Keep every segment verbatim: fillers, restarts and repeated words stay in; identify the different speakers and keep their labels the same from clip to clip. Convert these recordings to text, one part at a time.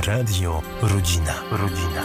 Speaker 1: Radio Rodzina. Rodzina.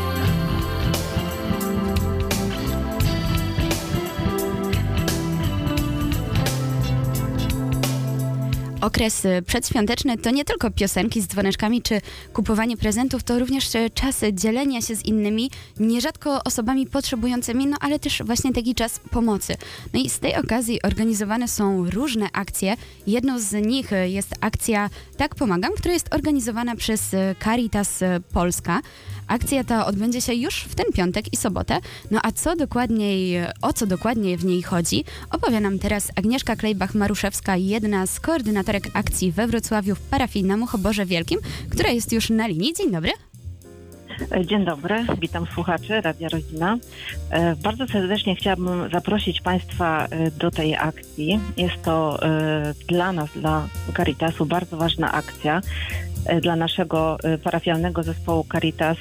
Speaker 2: Okres przedświąteczny to nie tylko piosenki z dzwoneczkami czy kupowanie prezentów, to również czas dzielenia się z innymi, nierzadko osobami potrzebującymi, no ale też właśnie taki czas pomocy. No i z tej okazji organizowane są różne akcje. Jedną z nich jest akcja Tak Pomagam, która jest organizowana przez Caritas Polska. Akcja ta odbędzie się już w ten piątek i sobotę. No a co dokładniej, o co dokładnie w niej chodzi, opowie nam teraz Agnieszka Klejbach-Maruszewska, jedna z koordynatorek akcji we Wrocławiu w parafii na Muchoborze Wielkim, która jest już na linii. Dzień dobry.
Speaker 3: Dzień dobry, witam słuchaczy Radia Rodzina. Bardzo serdecznie chciałabym zaprosić Państwa do tej akcji. Jest to dla nas, dla Caritasu bardzo ważna akcja. Dla naszego parafialnego zespołu Caritas.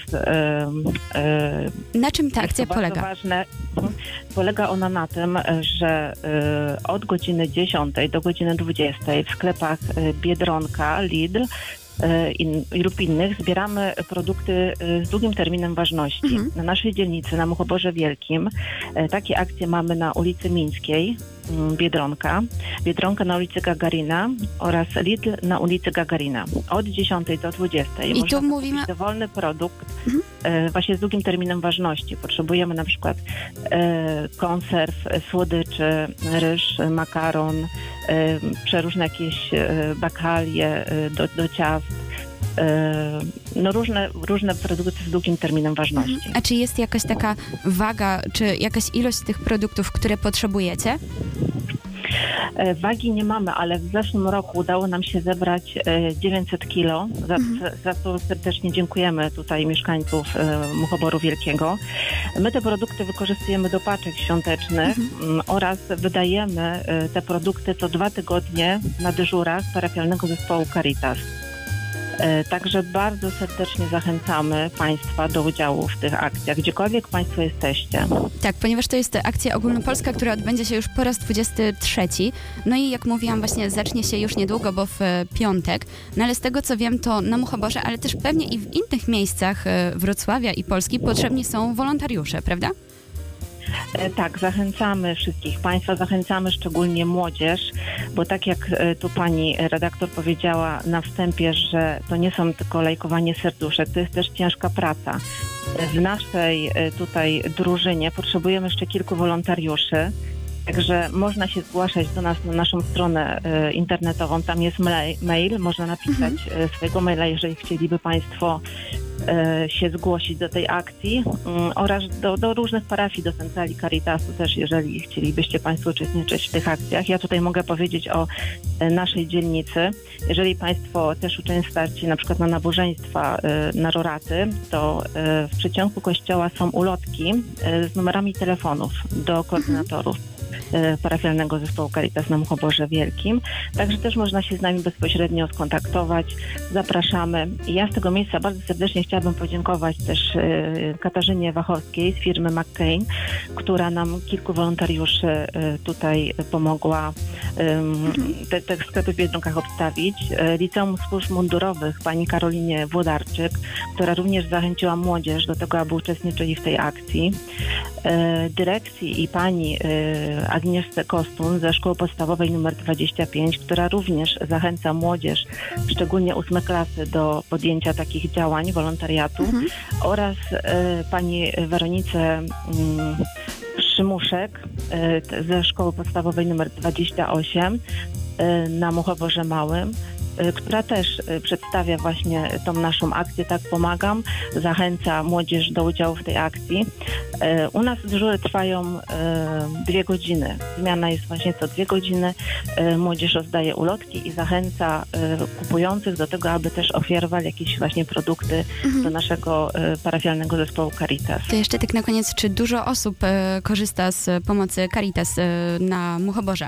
Speaker 2: Na czym ta akcja polega?
Speaker 3: Ważne. Polega ona na tym, że od godziny dziesiątej do godziny dwudziestej w sklepach Biedronka, Lidl i lub innych zbieramy produkty z długim terminem ważności. Mhm. Na naszej dzielnicy, na Muchoborze Wielkim, takie akcje mamy na ulicy Mińskiej, Biedronka, Biedronka na ulicy Gagarina oraz Lidl na ulicy Gagarina. Od dziesiątej do dwudziestej
Speaker 2: I
Speaker 3: można
Speaker 2: tu mówimy
Speaker 3: kupić dowolny produkt mhm. e, właśnie z długim terminem ważności. Potrzebujemy na przykład e, konserw, słodyczy, ryż, makaron, e, przeróżne jakieś e, bakalie e, do, do ciast. No różne, różne produkty z długim terminem ważności.
Speaker 2: A czy jest jakaś taka waga, czy jakaś ilość tych produktów, które potrzebujecie?
Speaker 3: Wagi nie mamy, ale w zeszłym roku udało nam się zebrać dziewięćset kilo. Za, mhm. za to serdecznie dziękujemy tutaj mieszkańców Muchoboru Wielkiego. My te produkty wykorzystujemy do paczek świątecznych mhm. oraz wydajemy te produkty co dwa tygodnie na dyżurach parafialnego zespołu Caritas. Także bardzo serdecznie zachęcamy Państwa do udziału w tych akcjach, gdziekolwiek Państwo jesteście.
Speaker 2: Tak, ponieważ to jest akcja ogólnopolska, która odbędzie się już po raz dwudziesty trzeci. No i jak mówiłam, właśnie zacznie się już niedługo, bo w piątek. No ale z tego co wiem, to na Muchoborze, ale też pewnie i w innych miejscach Wrocławia i Polski potrzebni są wolontariusze, prawda?
Speaker 3: Tak, zachęcamy wszystkich Państwa, zachęcamy szczególnie młodzież, bo tak jak tu pani redaktor powiedziała na wstępie, że to nie są tylko lajkowanie serduszek, to jest też ciężka praca. W naszej tutaj drużynie potrzebujemy jeszcze kilku wolontariuszy, także można się zgłaszać do nas na naszą stronę internetową, tam jest mail, można napisać mhm. swojego maila, jeżeli chcieliby Państwo się zgłosić do tej akcji oraz do, do różnych parafii, do centrali Caritasu też, jeżeli chcielibyście Państwo uczestniczyć w tych akcjach. Ja tutaj mogę powiedzieć o naszej dzielnicy. Jeżeli Państwo też uczęszczacie na przykład na nabożeństwa na Roraty, to w przeciągu kościoła są ulotki z numerami telefonów do koordynatorów parafialnego zespołu Caritas na Muchoborze Wielkim. Także też można się z nami bezpośrednio skontaktować. Zapraszamy. Ja z tego miejsca bardzo serdecznie chciałabym podziękować też Katarzynie Wachowskiej z firmy McCain, która nam kilku wolontariuszy tutaj pomogła te, te sklepy w Biedronkach obstawić. Liceum Służb Mundurowych pani Karolinie Włodarczyk, która również zachęciła młodzież do tego, aby uczestniczyli w tej akcji. Dyrekcji i pani Agnieszce Kostun ze Szkoły Podstawowej numer dwadzieścia pięć, która również zachęca młodzież, szczególnie ósme klasy, do podjęcia takich działań, wolontariatu mhm. oraz y, pani Weronice y, Szymuszek y, ze Szkoły Podstawowej numer dwadzieścia osiem y, na Muchoborze Małym, która też przedstawia właśnie tą naszą akcję Tak Pomagam, zachęca młodzież do udziału w tej akcji. U nas dyżury trwają dwie godziny. Zmiana jest właśnie co dwie godziny. Młodzież rozdaje ulotki i zachęca kupujących do tego, aby też ofiarowali jakieś właśnie produkty mhm. do naszego parafialnego zespołu Caritas.
Speaker 2: To jeszcze tak na koniec, czy dużo osób korzysta z pomocy Caritas na Muchoborze?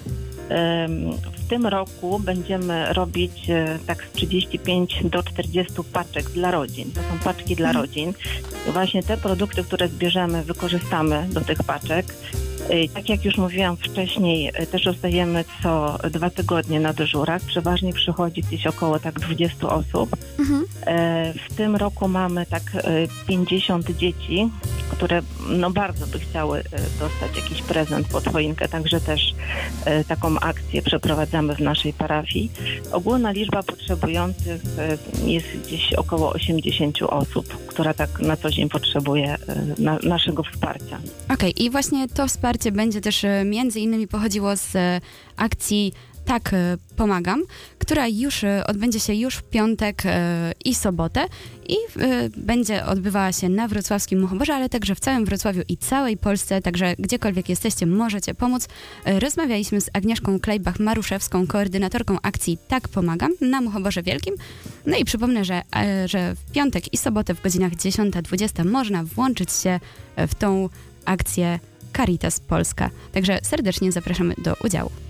Speaker 3: W tym roku będziemy robić tak z trzydzieści pięć do czterdziestu paczek dla rodzin. To są paczki dla rodzin. Właśnie te produkty, które zbierzemy, wykorzystamy do tych paczek. Tak jak już mówiłam wcześniej, też rozdajemy co dwa tygodnie na dyżurach. Przeważnie przychodzi gdzieś około tak dwadzieścia osób. Mhm. W tym roku mamy tak pięćdziesiąt dzieci, które no bardzo by chciały dostać jakiś prezent pod choinkę, także też taką akcję przeprowadzamy w naszej parafii. Ogólna liczba potrzebujących jest gdzieś około osiemdziesiąt osób, która tak na co dzień potrzebuje na, naszego wsparcia.
Speaker 2: Okej, okay, i właśnie to wsparcie będzie też między innymi pochodziło z akcji Tak Pomagam, która już odbędzie się już w piątek i sobotę i będzie odbywała się na wrocławskim Muchoborze, ale także w całym Wrocławiu i całej Polsce, także gdziekolwiek jesteście, możecie pomóc. Rozmawialiśmy z Agnieszką Klejbach-Maruszewską, koordynatorką akcji Tak Pomagam na Muchoborze Wielkim. No i przypomnę, że, że w piątek i sobotę w godzinach dziesiąta dwudziesta można włączyć się w tą akcję Caritas Polska. Także serdecznie zapraszamy do udziału.